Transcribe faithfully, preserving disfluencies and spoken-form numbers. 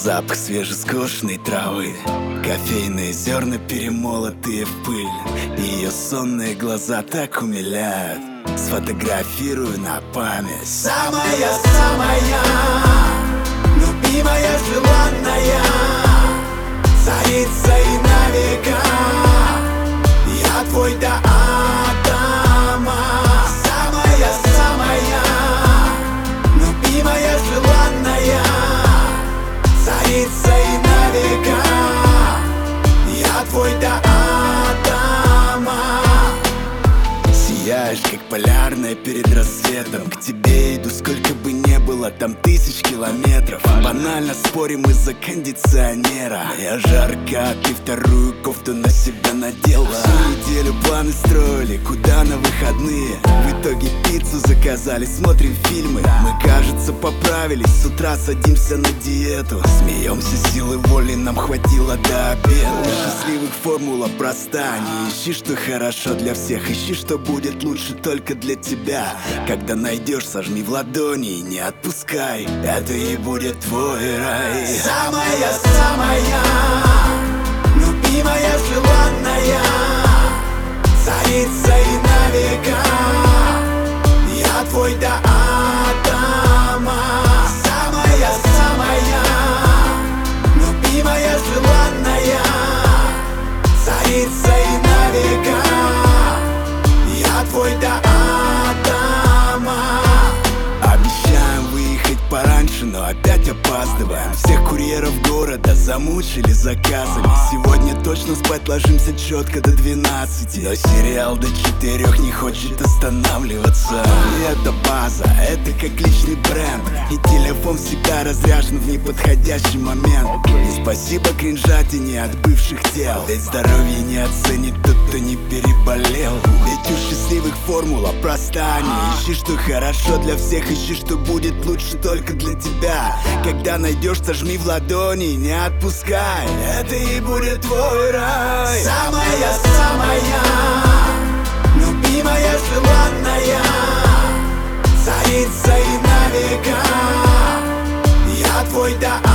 Запах свежескошенной травы, кофейные зерна, перемолотые в пыль. Ее сонные глаза так умиляют, сфотографирую на память. Самая, самая любимая, желанная, царица и на века. Я твой до атома. Самая, самая любимая, желанная, царица и на века. Я твой до атома. Сияешь, как полярная перед рассветом. К тебе иду, сколько бы не было там тысяч километров. Банально спорим из-за кондиционера. Я жарко, а ты вторую кофту на себя надела. Всю неделю планы строили, куда на выходные. В итоге пиццу заказали, смотрим фильмы. Мы, кажется, поправились, с утра садимся на диету. Смеемся, силы воли нам хватило до обеда. У счастливых формула проста: не ищи, что хорошо для всех, ищи, что будет лучше только для тебя. Когда найдешь, сожми в ладони и не отпускай, это и будет твой рай. Самая, самая любимая, желанная, царица и на века. Я твой до атома. Самая, самая любимая, желанная, царица и на века. Я твой до атома. Обещаем выехать пораньше, но опять опаздываем. Всех курьеров города замучили заказами. Сегодня точно спать ложимся четко до двенадцати. Но сериал до четырех не хочет останавливаться. И это база, это как личный бренд. И телефон всегда разряжен в неподходящий момент. И спасибо кринжатине от бывших тел. Ведь здоровье не оценит тот, кто не переболел. Ведь у счастливых формула проста: не ищи, что хорошо для всех, ищи, что будет лучше только для тебя. Когда найдешь, сожми в ладони и не отпускай, это и будет твой рай. Самая, самая любимая, желанная, царица и на века. Я твой до